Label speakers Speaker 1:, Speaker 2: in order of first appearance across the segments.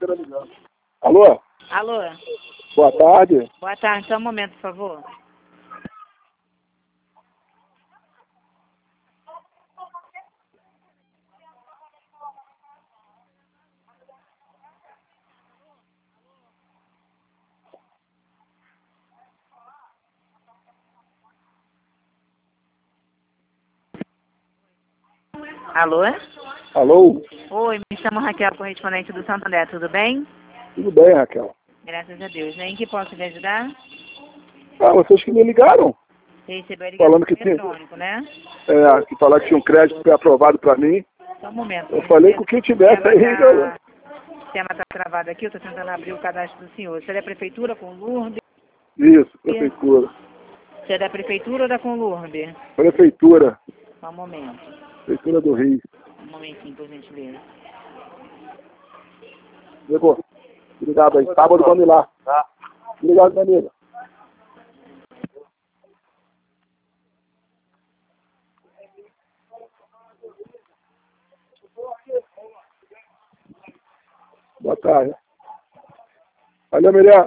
Speaker 1: câmera ligando. Alô?
Speaker 2: Alô?
Speaker 1: Boa tarde.
Speaker 2: Boa tarde, só um momento, por favor. Alô?
Speaker 1: Alô?
Speaker 2: Oi, me chamo Raquel, correspondente do Santander, tudo bem?
Speaker 1: Tudo bem, Raquel?
Speaker 2: Graças a Deus, né? Em que posso lhe ajudar?
Speaker 1: Ah, vocês que me ligaram,
Speaker 2: Você recebeu a ligação
Speaker 1: falando que tinha,
Speaker 2: eletrônico, né?
Speaker 1: que falaram que tinha um crédito pré-aprovado para mim.
Speaker 2: Só um momento.
Speaker 1: Eu falei com quem tivesse aí.
Speaker 2: O sistema está travado aqui, eu estou tentando abrir o cadastro do senhor. Você é da prefeitura com Lourdes?
Speaker 1: Isso, prefeitura.
Speaker 2: Você é da prefeitura ou da Conlurbe?
Speaker 1: Prefeitura.
Speaker 2: Só um momento.
Speaker 1: Prefeitura do Rio.
Speaker 2: Um momentinho, por gentileza.
Speaker 1: Ligou. Obrigado aí. Sábado vamos ir lá. Tá. Obrigado, minha amiga. Boa tarde. Valeu, Miriam.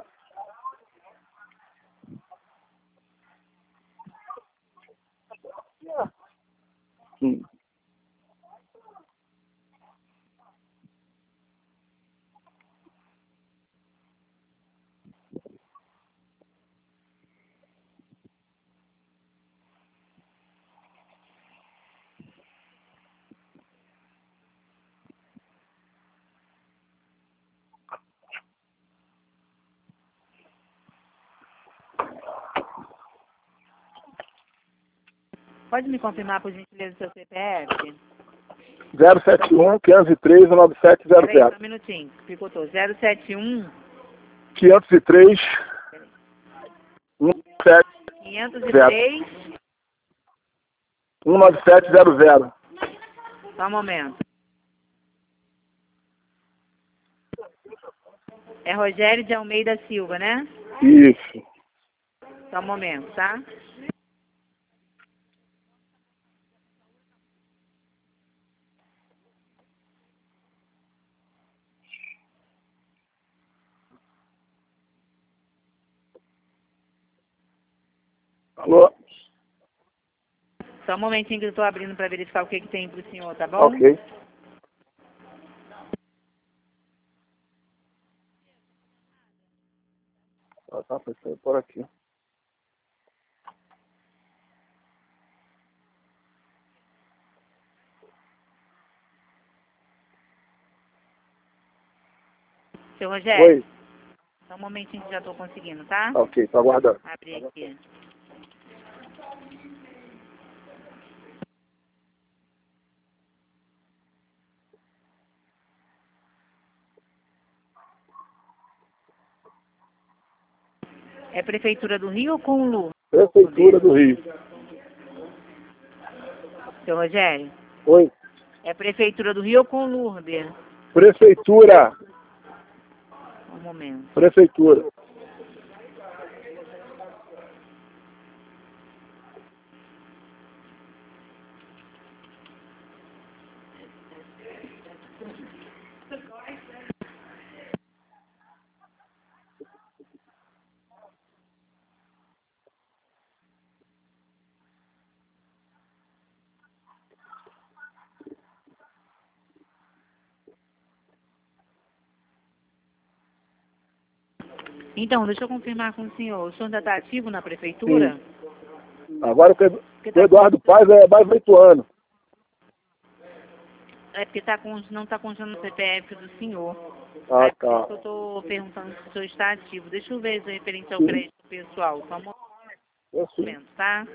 Speaker 2: Pode me confirmar, por gentileza, o seu CPF?
Speaker 1: 071 503
Speaker 2: Peraí, só
Speaker 1: 9700.
Speaker 2: um minutinho. Picotou. 071
Speaker 1: 503
Speaker 2: 503.
Speaker 1: 19700.
Speaker 2: Só um momento. É Rogério de Almeida Silva, né?
Speaker 1: Isso.
Speaker 2: Só um momento, tá?
Speaker 1: Alô?
Speaker 2: Só um momentinho que eu estou abrindo para verificar o que tem para o senhor, tá bom?
Speaker 1: Ok. Tá pensando por aqui.
Speaker 2: Seu Rogério,
Speaker 1: Oi.
Speaker 2: só um momentinho que já estou conseguindo, tá?
Speaker 1: Ok, tô aguardando.
Speaker 2: Abrir aqui. É Prefeitura do Rio ou Conlu?
Speaker 1: Prefeitura do Rio.
Speaker 2: Seu Rogério,
Speaker 1: Oi.
Speaker 2: é Prefeitura do Rio ou Conlurbe?
Speaker 1: Prefeitura.
Speaker 2: Um momento.
Speaker 1: Prefeitura.
Speaker 2: Então, deixa eu confirmar com o senhor. O senhor ainda está ativo na prefeitura?
Speaker 1: Sim. Agora
Speaker 2: Porque
Speaker 1: o Eduardo Paz é mais 8 anos.
Speaker 2: É porque não está constando no CPF do senhor.
Speaker 1: Ah,
Speaker 2: Aí por isso
Speaker 1: tá.
Speaker 2: que eu estou perguntando se o senhor está ativo. Deixa eu ver se é referente ao
Speaker 1: Sim.
Speaker 2: crédito pessoal. Só um
Speaker 1: Eu sim.
Speaker 2: momento, tá?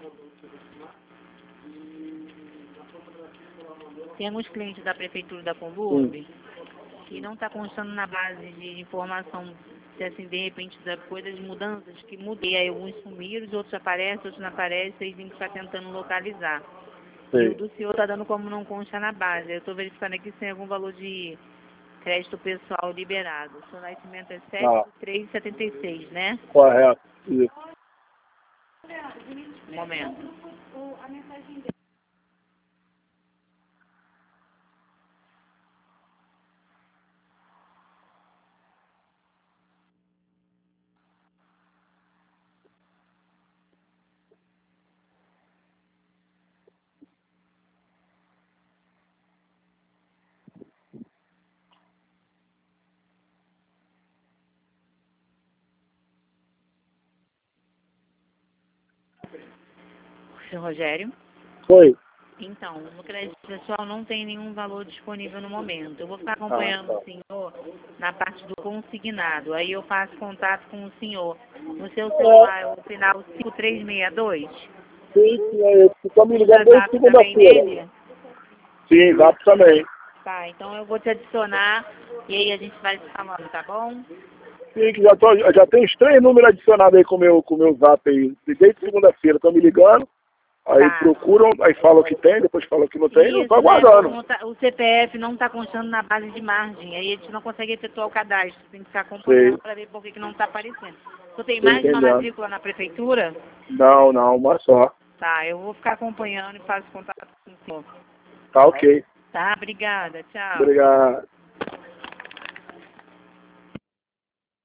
Speaker 2: Tem alguns clientes da prefeitura da Conlurbe que não está constando na base de informação se assim, de repente, coisas de mudanças que mudei. Aí alguns sumiram, outros aparecem, outros não aparecem, vocês têm que estar tentando localizar. E o
Speaker 1: Sim.
Speaker 2: do senhor está dando como não consta na base. Eu estou verificando aqui se tem algum valor de crédito pessoal liberado. O seu nascimento é 7/3/76, né?
Speaker 1: Correto. Isso.
Speaker 2: Um momento. seu Rogério?
Speaker 1: Foi.
Speaker 2: Então, no crédito pessoal não tem nenhum valor disponível no momento. Eu vou ficar acompanhando o senhor na parte do consignado. Aí eu faço contato com o senhor. No seu celular é o final 5362?
Speaker 1: Sim, é esse. Estão me ligando
Speaker 2: Usa
Speaker 1: desde
Speaker 2: Zap também
Speaker 1: segunda-feira.
Speaker 2: nele?
Speaker 1: Sim, Zap também.
Speaker 2: Tá, então eu vou te adicionar e aí a gente vai se falando, tá bom?
Speaker 1: Sim, que já tem uns 3 números adicionados aí com o meu Zap aí. Desde segunda-feira estão me ligando. Aí
Speaker 2: Tá.
Speaker 1: procuram, aí falam que tem, depois falam que não tem, eu tô
Speaker 2: Isso, né?
Speaker 1: aguardando.
Speaker 2: O CPF não está constando na base de margem, aí a gente não consegue efetuar o cadastro, tem que ficar acompanhando
Speaker 1: Sei.
Speaker 2: para ver por que não está aparecendo. Você tem
Speaker 1: Tô
Speaker 2: mais de uma
Speaker 1: entendendo.
Speaker 2: matrícula na prefeitura?
Speaker 1: Não, uma só.
Speaker 2: Tá, eu vou ficar acompanhando e faço contato com o senhor.
Speaker 1: Tá ok.
Speaker 2: Tá, obrigada, tchau.
Speaker 1: Obrigado.